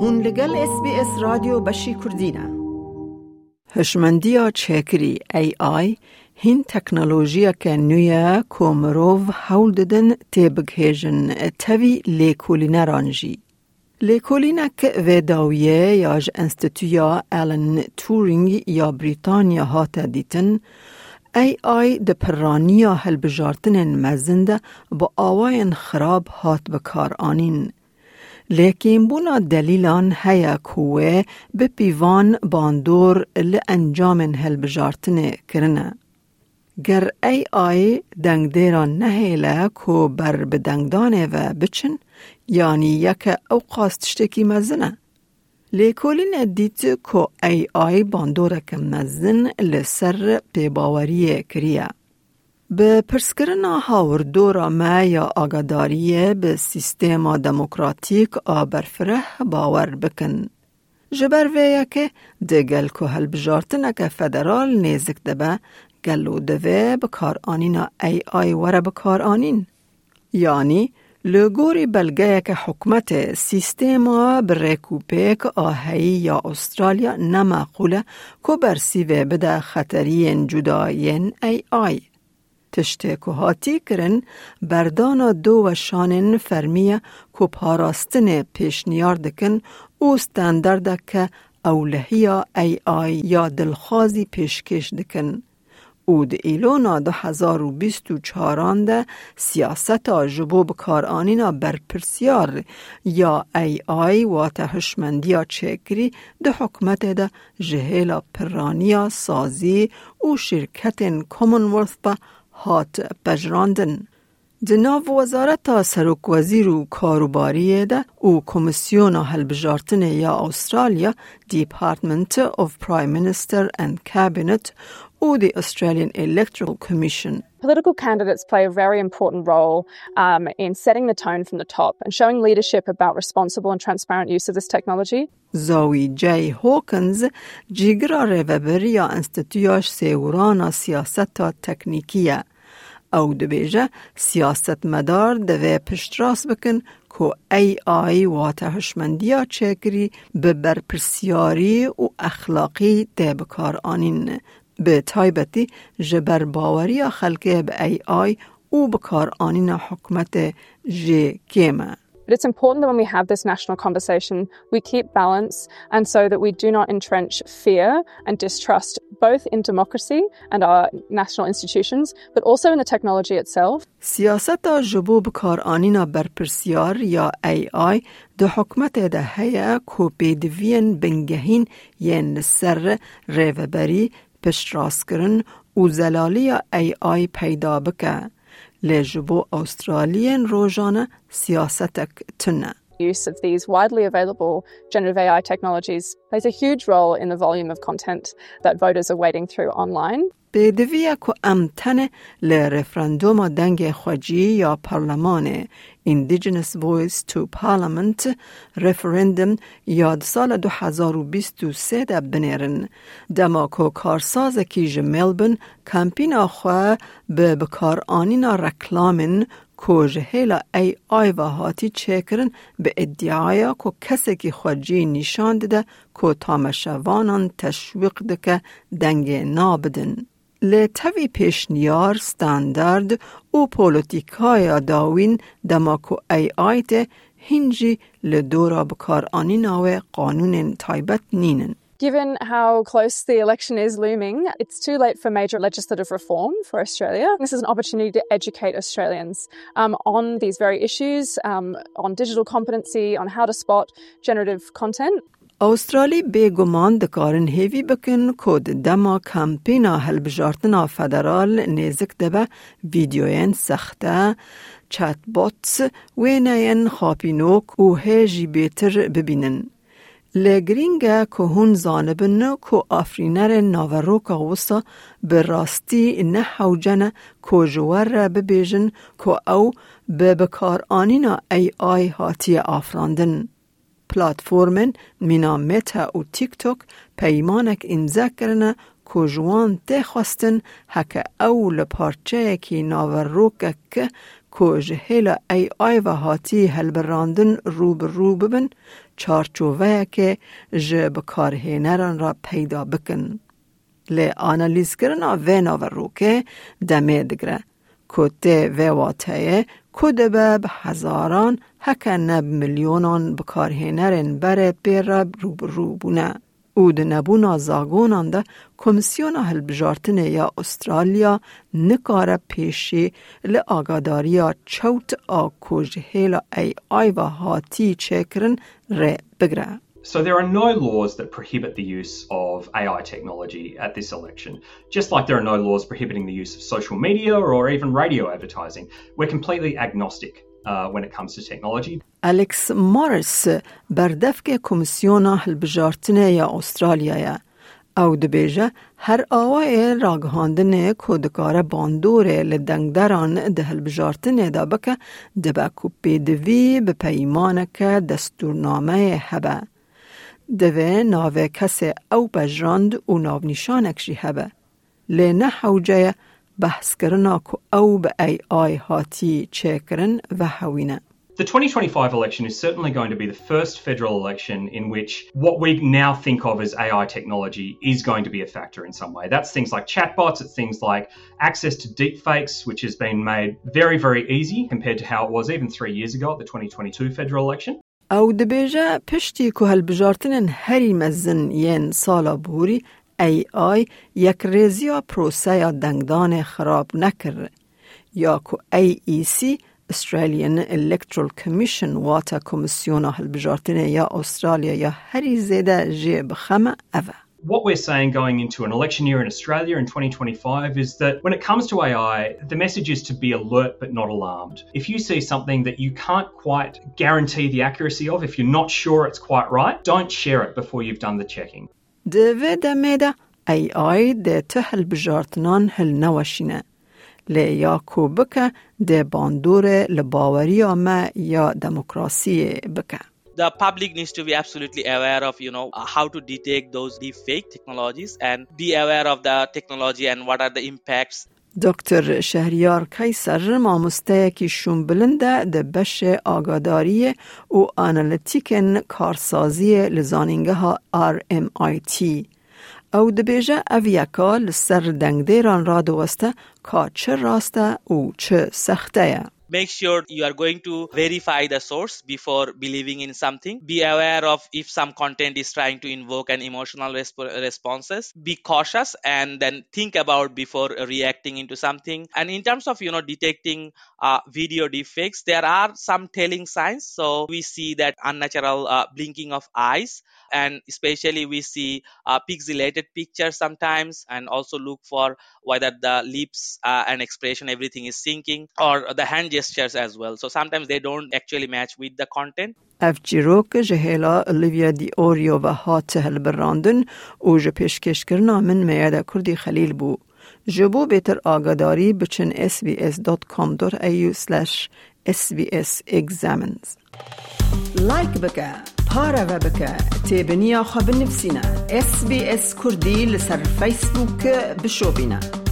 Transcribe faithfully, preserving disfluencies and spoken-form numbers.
هون لگل اس بی اس رادیو بشی کردینه. هشمندیا چکری ای آی هین تکنولوژیا که نویا کومروف حول دادن تبگهجن تاوی لیکولینه رانجی. لیکولینه که وداویه یاج انستیتویا آلن تورینگ یا بریتانیا هات دیتن ای آی ده پرانیا هلبجارتن مزنده با آواین خراب هات بکار آنین. لیکن بونا دلیلان هیا کوه به پیوان باندور لانجام هلبجارتن کرنه. گر ای آی دنگ دیران نهیله کو بر بدنگدانه و بچن یعنی یک اوقاست تشتکی مزنه. لیکولین دیت کو ای آی باندوره که مزن لسر پیباوری کریه. به پرسکرنا هاوردورا ما یا آگاداریه به سیستما دموکراتیک آبرفره باور بکن. جبر ویا که دگل که هلبجارتنه که فدرال نیزک دبه گلو دوه بکار آنینا ای آی وره بکار آنین. یعنی لگوری بلگه که حکمت سیستما برکوپیک آهی یا استرالیا نماقوله که برسیوه بده خطرین جداین ای آی. تشته که هاتی کرن بردانا دو و شانن فرمیه که پاراستن پیشنیار دکن او ستاندرده که اولهی ای آی یا دلخوازی پیشکش دکن. او ده ایلونا دو هزار و بیست و چهاران ده سیاست جبو بکار آنینا برپرسیار یا ای آی و تهشمندیا چکری ده حکمت ده جهیلا پرانیا سازی و شرکت کامنولث با هات پجراندن. جناب وزارت سرک وزیر و کاروباری ده و کمیسیون هلبجارتن یا استرالیا Department of Prime Minister and Cabinet or the Australian Electoral Commission. Political candidates play a very important role um, in setting the tone from the top and showing leadership about responsible and transparent use of this technology. زاوی جی هوکنز جیگرا ریوبریا انستیتویاش سیورانا سیاست تکنیکیه او دبیجه سیاست مدار دوی پشتراس بکن که ای آی و تهشمندیا چکری به برپرسیاری و اخلاقی ده بکار آنین به تایبتی جبر باوری خلقه به ای آی و بکار آنین حکمت جی کیمه. But it's important that when we have this national conversation, we keep balance and so that we do not entrench fear and distrust both in democracy and our national institutions, but also in the technology itself. سیاست جبو بکار آنینا برپرسیار یا ای آی ده حکمت ده هیا کو پیدوین بنگهین ین سر ریوبری پشتراس کرن و زلالی ای آی پیدا بکه. لجبو استرالیان روزانه سیاستک تنه. Use of these widely available generative A I technologies plays a huge role in the volume of content that voters are wading through online. بدویه که امتنه لرفراندوم دنگ خواجی یا پارلمان Indigenous Voice to Parliament referendum یاد سال دو هزار و بیست و سه ده بنیرن. دما که کارساز کیج ملبن کمپین خواه به بکار آنینا رکلامن که جهیلا ای آی و هاتی چکرن به ادعایا که کسی که خواجی نشان ده که تامشوانان تشویق ده که دنگ نابدن. لطوی پیشنیار ستاندرد و پولیتیکای داوین دماکو ای آیت هنجی لدورا بکار آنیناوه قانون تایبت نینن. Given how close the election is looming, it's too late for major legislative reform for Australia. This is an opportunity to educate Australians um, on these very issues, um, on digital competency, on how to spot generative content. استرالی بیگمان دکارن هیوی بکن کود دما کمپینا هلبجارتنا فدرال نیزک دبه ویدیوین سخته چت بوتس و نین خاپینوک و هیجی بیتر ببینن. لگرینگه که هون زانبن که آفرینر ناوروکا وسا به راستی نه حوجنه که جوار را ببیجن که او به بکار آنینا ای آی هاتی آفراندن. پلاتفورمن مینا متا و تیک توک پیمانک امضا کرنه که جوان ته خواستن هکه او لپارچه که ناوروکه که که جهیل ای آی و هاتی هلبراندن روب روب بن چارچوه که جه بکارهنران را پیدا بکن. لی آنالیز کرنا و ناورو که دمه دگره. کته و واتهه کده به هزاران هکه نب میلیونان بکارهنرن بره پیر روب روبونه. او ده نبونا زاگونان ده کمیسیون هلبجارتنه یا استرالیا نکاره پیشی لی آگاداریا چوت آ کجهیل ای آی و هاتی چکرن ره بگره. So there are no laws that prohibit the use of A I technology at this election, just like there are no laws prohibiting the use of social media or even radio advertising. We're completely agnostic uh, when it comes to technology. Alex Morris بردفک کمیسیون هلبجارتنه یا استرالیا او دبیجه هر آوای راگهاندن کودکار باندوره لدنگدران ده هلبجارتنه دا بکه دبکو پیدوی به پیمانک دستورنامه هبه. دوه ناوه کسی او بجراند و ناو نشانکشی هبه. لی نه حوجه بحث کرنا که او به ای آی هاتی چه کرن و هوینه. The twenty twenty-five election is certainly going to be the first federal election in which what we now think of as A I technology is going to be a factor in some way. That's things like chatbots, it's things like access to deepfakes, which has been made very, very easy compared to how it was even three years ago at the twenty twenty-two federal election. او دبیجه پشتی که هلبجارتنن هری مزن ین سالا بوری ای آی یک ریزیا پروسه یا دنگدان خراب نکر یا که ای ای سی Australian Electoral Commission واتا کمیسیون هلبجارتنه یا استرالیا یا هری زیده جه بخمه اوه. What we're saying going into an election year in Australia in twenty twenty-five is that when it comes to A I, the message is to be alert but not alarmed. If you see something that you can't quite guarantee the accuracy of, if you're not sure it's quite right, don't share it before you've done the checking. دوه دمیده ای آی ده تهل بجارتنان هل نوشینه. لی یا کو بکه ده باندور لباوری آمه یا دموکراسی بکه. The public needs to be absolutely aware of, you know, uh, how to detect those deep fake technologies and be aware of the technology and what are the impacts. دکتر شهریار کیسر مامسته کی شون بلنده ده بش آگاداری و آنالیتیکن کارسازی لزانینگه ها آر ام آی تی. او ده بیجه اویکا لسر دنگدیران را دوسته که چه راسته و چه سخته. Make sure you are going to verify the source before believing in something. Be aware of if some content is trying to invoke an emotional resp- responses. Be cautious and then think about before reacting into something. And in terms of, you know, detecting uh, video deepfakes, there are some telling signs. So we see that unnatural uh, blinking of eyes, and especially we see uh, pixelated pictures sometimes, and also look for whether the lips uh, and expression, everything is syncing, or the hand gestures as well. So sometimes they don't actually match with the content. اف جیروک جهیلا الیویا دی اوریو و هات هلبراندن او جه پیشکش کرنا من میاده کردی خلیل بو. جبو بیتر آگاداری بچن اس بی اس دات کام دات ای یو سلش اس بی اس examines. لایک بکه، پاره و بکه، تیبنیا خواب نفسینا. اس بی اس کردی لسر فیسبوک بشو بینا.